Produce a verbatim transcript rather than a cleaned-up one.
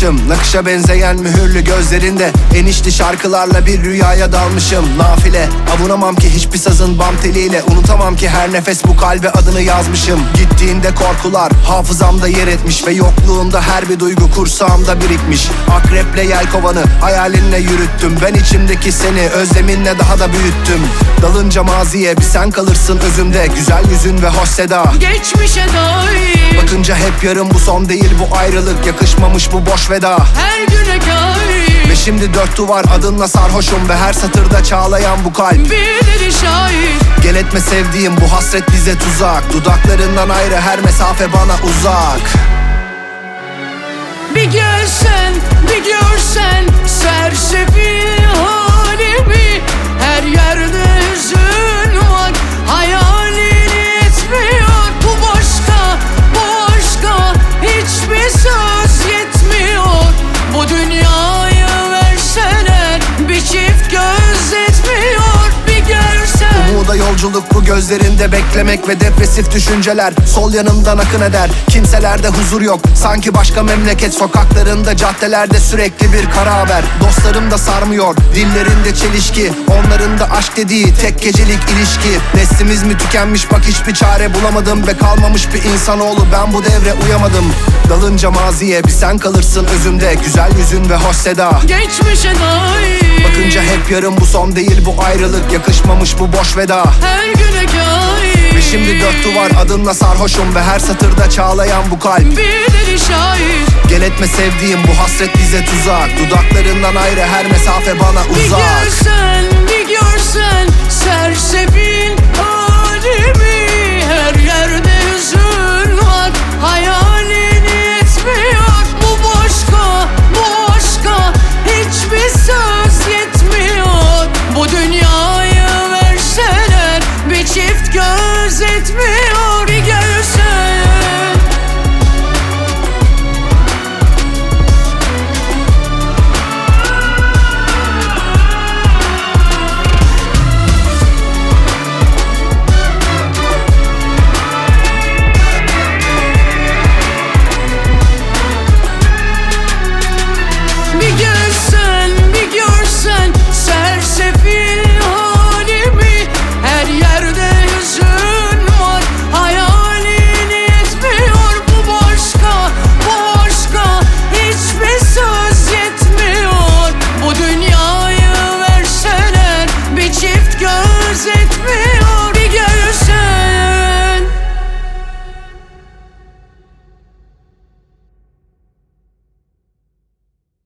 almışım. Nakışa benzeyen mühürlü gözlerinde enişli şarkılarla bir rüyaya dalmışım. Nafile avunamam ki hiçbir sazın bam teliyle. Unutamam ki her nefes bu kalbe adını yazmışım. Gittiğinde korkular hafızamda yer etmiş ve yokluğunda her bir duygu kursağımda birikmiş. Akreple yelkovanı hayalinle yürüttüm. Ben içimdeki seni özleminle daha da büyüttüm. Dalınca maziye bir sen kalırsın özümde. Güzel yüzün ve hoş seda geçmişe dair. Bakınca hep yarım, bu son değil bu ayrılık. Yakışmamış bu boş veda, her güne kair. ve şimdi dört duvar adınla sarhoşum. Ve her satırda çağlayan bu kalp Birileri şahit. gel etme sevdiğim, bu hasret bize tuzak. Dudaklarından ayrı her mesafe bana uzak. Bir gelsen, bir görsen sersefil halimi. Her yerde hüzün var, hayalini etmiyor. Bu başka, bu aşka hiçbir söz yetmiyor. Bu dünyayı verseler bir çift göz etmiyor. Bir gelsen. Umuda yolculuk bu gözlerinde beklemek ve depresif düşünceler sol yanımdan akın eder. Kimselerde huzur yok, sanki başka memleket. Sokaklarında, caddelerde sürekli bir kara haber. Dostlarım da sarmıyor, dillerinde çelişki. Onların da aşk dediği tek gecelik ilişki. Neslimiz mi tükenmiş, bak hiçbir çare bulamadım. Ve kalmamış bir insanoğlu, ben bu devre uyamadım. Dalınca maziye bir sen kalırsın özümde. Güzel yüzün ve hoş seda Geçmişe dair. bakınca hep yarım, bu son değil bu ayrılık. Yakışmamış bu boş veda, her güne kair. ve şimdi dört duvar adınla sarhoşum. Ve her satırda çağlayan bu kalp Birileri şahit. gel etme sevdiğim, bu hasret bize tuzak. Dudaklarından ayrı her mesafe bana Bir uzak. görsen, bir görsen sersefil halimi. Her yerde hüzün var, hayalini etmiyor. Bu başka, bu aşka hiçbir söz